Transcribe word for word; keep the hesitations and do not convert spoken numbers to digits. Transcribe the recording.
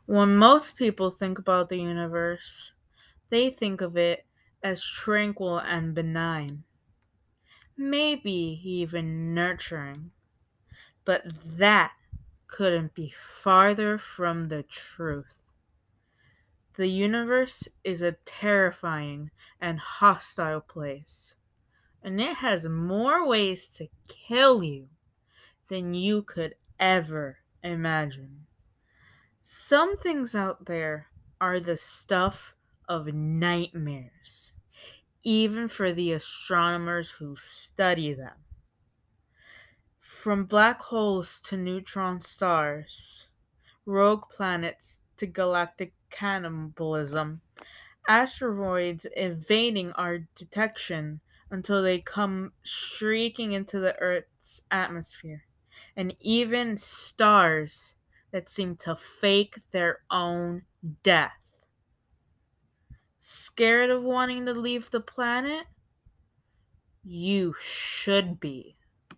When most people think about the universe, they think of it as tranquil and benign, maybe even nurturing. But that couldn't be farther from the truth. The universe is a terrifying and hostile place, and it has more ways to kill you than you could ever imagine. Some things out there are the stuff of nightmares, even for the astronomers who study them. From black holes to neutron stars, rogue planets to galactic cannibalism, asteroids evading our detection until they come streaking into the Earth's atmosphere, and even stars that seem to fake their own death. Scared of wanting to leave the planet? You should be.